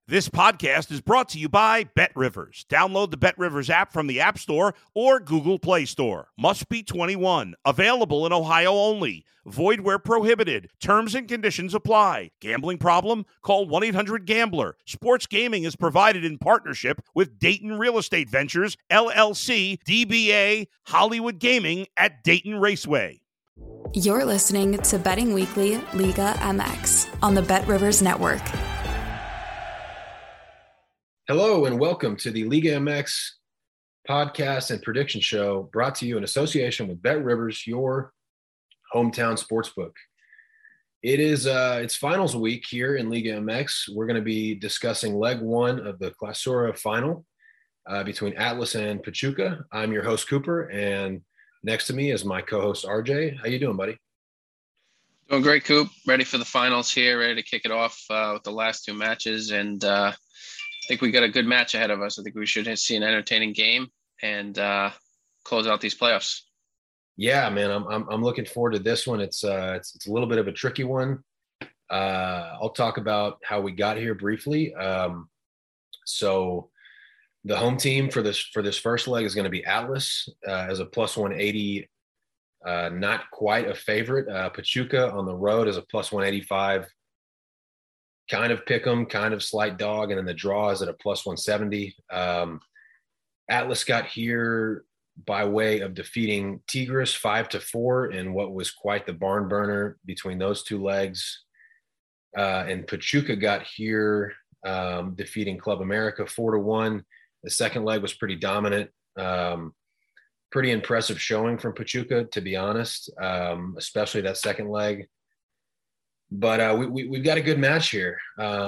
This podcast is brought to you by BetRivers. Download the BetRivers app from the App Store or Google Play Store. Must be 21. Available in Ohio only. Void where prohibited. Terms and conditions apply. Gambling problem? Call 1-800-GAMBLER. Sports gaming is provided in partnership with Dayton Real Estate Ventures, LLC, DBA, Hollywood Gaming at Dayton Raceway. You're listening to Betting Weekly Liga MX on the BetRivers Network. Hello and welcome to the Liga MX podcast and prediction show brought to you in association with BetRivers, your hometown sportsbook. It's finals week here in Liga MX. We're going to be discussing leg one of the Clausura final between Atlas and Pachuca. I'm your host, Cooper, and next to me is my co-host, RJ. How you doing, buddy? Doing great, Coop. Ready for the finals here, ready to kick it off with the last two matches, and I think we got a good match ahead of us. I think we should see an entertaining game and close out these playoffs. Yeah, man, I'm looking forward to this one. It's a little bit of a tricky one. I'll talk about how we got here briefly. So the home team for this first leg is going to be Atlas as a plus 180, not quite a favorite. Pachuca on the road is a plus 185. Kind of pick 'em, kind of slight dog, and then the draw is at a plus 170. Atlas got here by way of defeating Tigres 5-4 in what was quite the barn burner between those two legs. And Pachuca got here defeating Club America 4-1. The second leg was pretty dominant. Pretty impressive showing from Pachuca, to be honest, especially that second leg. But we've got a good match here.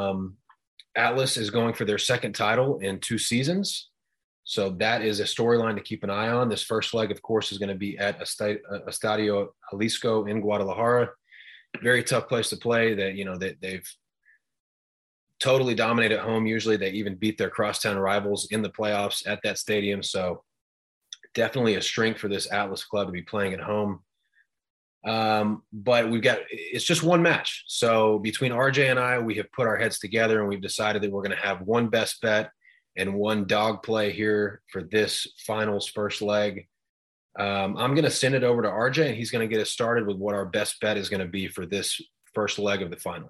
Atlas is going for their second title in 2 seasons. So that is a storyline to keep an eye on. This first leg, of course, is going to be at Estadio Jalisco in Guadalajara. Very tough place to play. They've totally dominated at home. Usually they even beat their crosstown rivals in the playoffs at that stadium. So definitely a strength for this Atlas club to be playing at home. But it's just one match. So between RJ and I, we have put our heads together and we've decided that we're going to have one best bet and one dog play here for this finals first leg. I'm going to send it over to RJ and he's going to get us started with what our best bet is going to be for this first leg of the final.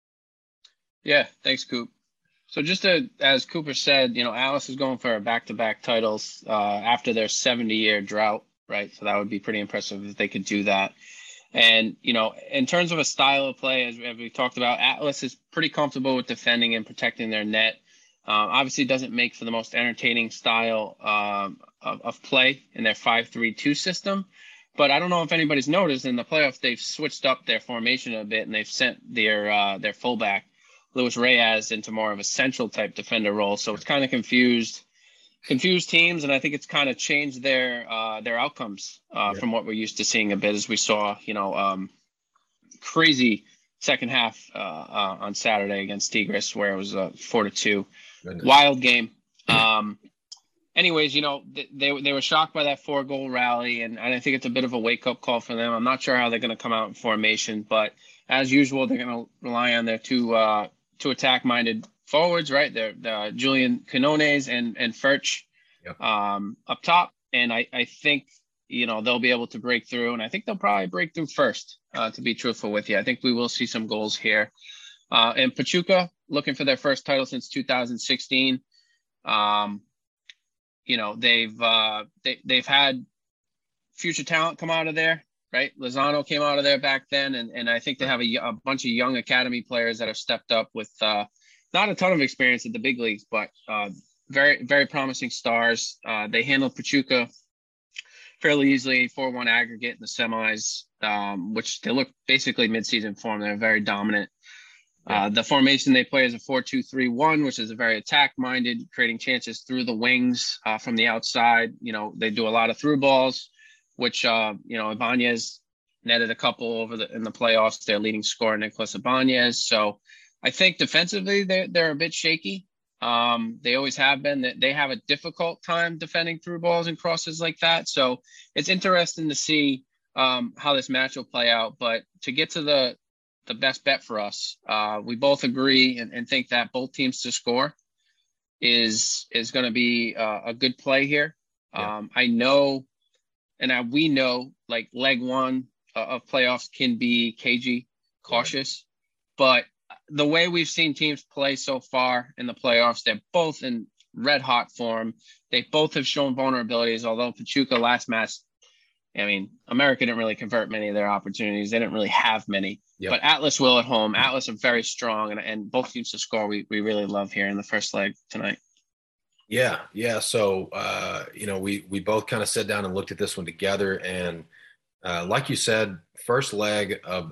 Yeah. Thanks, Coop. So as Cooper said, Atlas is going for back-to-back titles, after their 70-year drought, right? So that would be pretty impressive if they could do that. And, in terms of a style of play, as we talked about, Atlas is pretty comfortable with defending and protecting their net. Obviously doesn't make for the most entertaining style of play in their 5-3-2 system. But I don't know if anybody's noticed in the playoffs, they've switched up their formation a bit and they've sent their fullback, Luis Reyes, into more of a central type defender role. So it's kind of confused teams, and I think it's kind of changed their outcomes from what we're used to seeing a bit, as we saw, crazy second half on Saturday against Tigres, where it was a 4-2 wild game. Anyways, they were shocked by that 4-goal rally, and I think it's a bit of a wake-up call for them. I'm not sure how they're going to come out in formation, but as usual, they're going to rely on their two attack-minded forwards, right? They're Julian Quinones and Furch up top. And I think, they'll be able to break through. And I think they'll probably break through first, to be truthful with you. I think we will see some goals here. And Pachuca, looking for their first title since 2016. They've had future talent come out of there, right? Lozano came out of there back then. And I think they have a bunch of young academy players that have stepped up with not a ton of experience at the big leagues, but very, very promising stars. They handled Pachuca fairly easily, 4-1 aggregate in the semis, which they look basically mid-season form. They're very dominant. The formation they play is a 4-2-3-1, which is a very attack-minded, creating chances through the wings from the outside. They do a lot of through balls, which, Ibanez netted a couple in the playoffs. Their leading scorer, Nicolas Ibanez. So I think defensively they're a bit shaky. They always have been. They have a difficult time defending through balls and crosses like that. So it's interesting to see how this match will play out. But to get to the the best bet for us. We both agree and think that both teams to score is going to be a good play here. Yeah. I know, and we know, like leg one of playoffs can be cagey, cautious, but the way we've seen teams play so far in the playoffs, they're both in red hot form. They both have shown vulnerabilities, although Pachuca last match, I mean, America didn't really convert many of their opportunities. They didn't really have many, but Atlas will at home. Atlas are very strong, and both teams to score we really love here in the first leg tonight. Yeah. So, we both kind of sat down and looked at this one together, and like you said, first leg of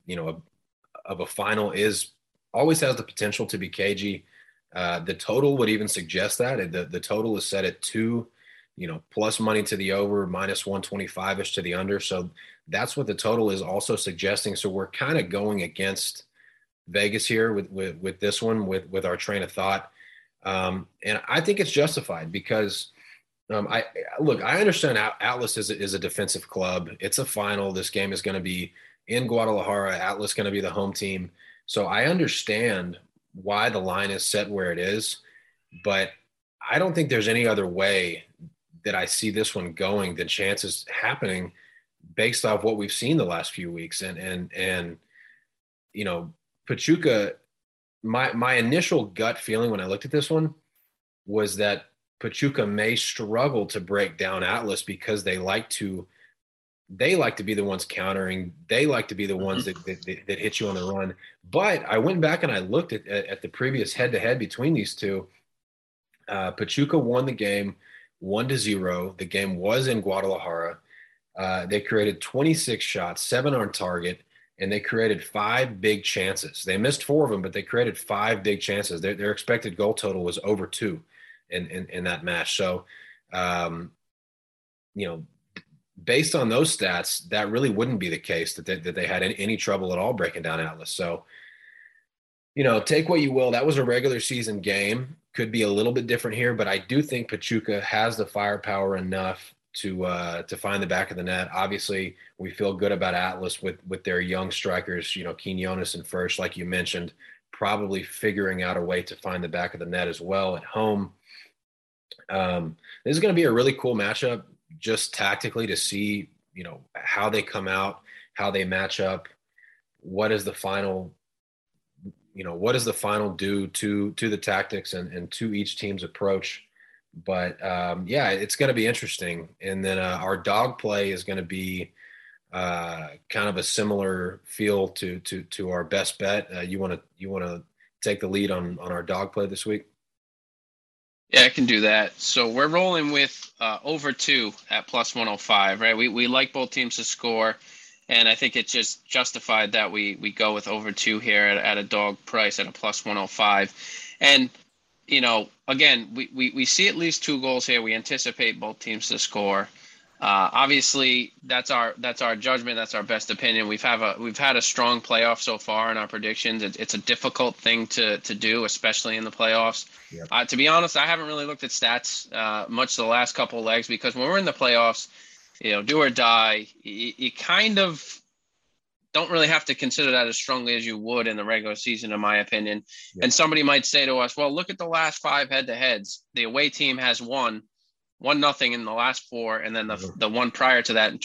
a final always has the potential to be cagey. The total would even suggest that. The total is set at 2, plus money to the over, minus 125-ish to the under. So that's what the total is also suggesting. So we're kind of going against Vegas here with this one, with our train of thought. And I think it's justified because I understand Atlas is a defensive club. It's a final. This game is going to be in Guadalajara. Atlas going to be the home team. So I understand why the line is set where it is, but I don't think there's any other way that I see this one going than chances happening based off what we've seen the last few weeks. And Pachuca, my initial gut feeling when I looked at this one was that Pachuca may struggle to break down Atlas because they like to be the ones countering. They like to be the ones that hit you on the run. But I went back and I looked at the previous head-to-head between these two. Pachuca won the game 1-0. The game was in Guadalajara. They created 26 shots, 7 on target, and they created 5 big chances. They missed 4 of them, but they created 5 big chances. Their expected goal total was over 2 in that match. So, based on those stats, that really wouldn't be the case that they had any trouble at all breaking down Atlas. So, take what you will. That was a regular season game. Could be a little bit different here, but I do think Pachuca has the firepower enough to find the back of the net. Obviously, we feel good about Atlas with their young strikers, Quinones and First, like you mentioned, probably figuring out a way to find the back of the net as well at home. This is going to be a really cool matchup, just tactically, to see, how they come out, how they match up, what is the final do to the tactics and to each team's approach. But it's going to be interesting. And then our dog play is going to be kind of a similar feel to our best bet. You want to take the lead on our dog play this week? Yeah, I can do that. So we're rolling with over 2 at plus 105, right? We like both teams to score, and I think it's just justified that we go with over 2 here at a dog price at a plus 105. And, again, we see at least 2 goals here. We anticipate both teams to score. Obviously, that's our judgment. That's our best opinion. We've had a strong playoff so far in our predictions. It's a difficult thing to do, especially in the playoffs. Yep. To be honest, I haven't really looked at stats much the last couple of legs, because when we're in the playoffs, do or die, you kind of don't really have to consider that as strongly as you would in the regular season, in my opinion. Yep. And somebody might say to us, well, look at the last 5 head-to-heads. The away team has won 1-0 in the last 4, and then the one prior to that.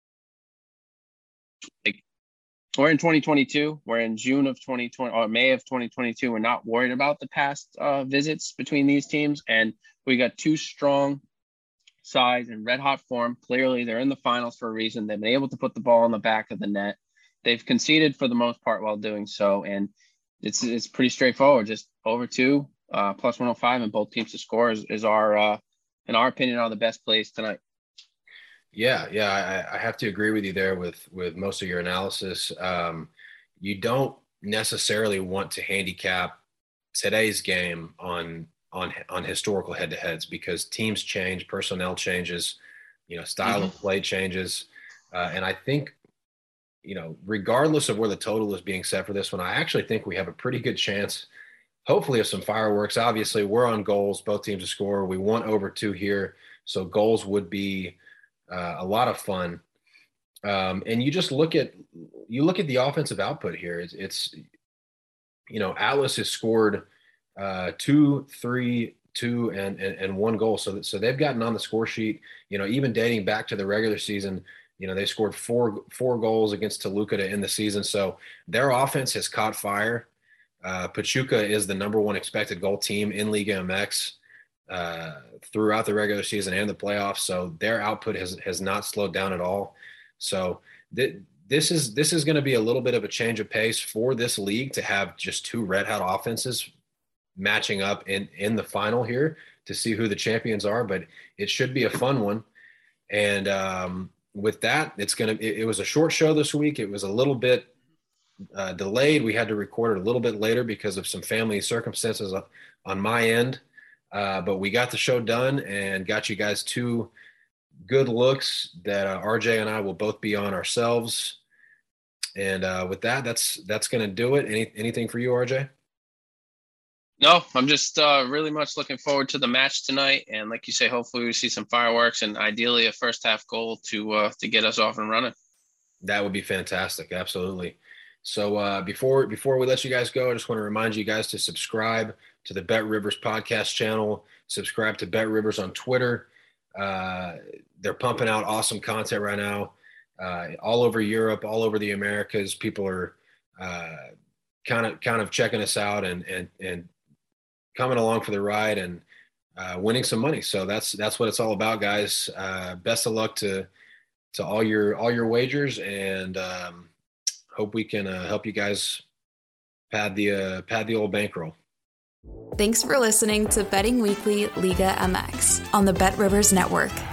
We're in 2022. We're in June of 2020 or May of 2022. We're not worried about the past visits between these teams, and we got 2 strong sides in red hot form. Clearly, they're in the finals for a reason. They've been able to put the ball in the back of the net. They've conceded for the most part while doing so, and it's pretty straightforward. Just over 2 plus 105, and both teams to score is our in our opinion, are the best plays tonight. Yeah, I have to agree with you there with most of your analysis. You don't necessarily want to handicap today's game on historical head-to-heads, because teams change, personnel changes, style of play changes, and I think, regardless of where the total is being set for this one, I actually think we have a pretty good chance, hopefully, of some fireworks. Obviously, we're on goals, both teams to score. We want over 2 here, so goals would be a lot of fun. And you just look at the offensive output here. It's Atlas has scored 2, 3, 2, and 1 goal. So they've gotten on the score sheet. Even dating back to the regular season, they scored four goals against Toluca to end the season. So their offense has caught fire. Pachuca is the number 1 expected goal team in Liga MX throughout the regular season and the playoffs. So their output has not slowed down at all. So this is going to be a little bit of a change of pace for this league to have just 2 red hot offenses matching up in the final here to see who the champions are. But it should be a fun one. And with that, it was a short show this week. It was a little bit delayed. We had to record it a little bit later because of some family circumstances on my end. But we got the show done and got you guys 2 good looks that RJ and I will both be on ourselves. And with that, that's going to do it. Anything for you, RJ? No, I'm just really much looking forward to the match tonight. And like you say, hopefully we see some fireworks and ideally a first half goal to get us off and running. That would be fantastic. Absolutely. So before we let you guys go, I just want to remind you guys to subscribe to the Bet Rivers podcast channel. Subscribe to Bet Rivers on Twitter. They're pumping out awesome content right now, all over Europe, all over the Americas. People are kind of checking us out and coming along for the ride and winning some money. So that's what it's all about, guys. Best of luck to all your wagers, and hope we can help you guys pad the old bankroll. Thanks for listening to Betting Weekly Liga MX on the Bet Rivers Network.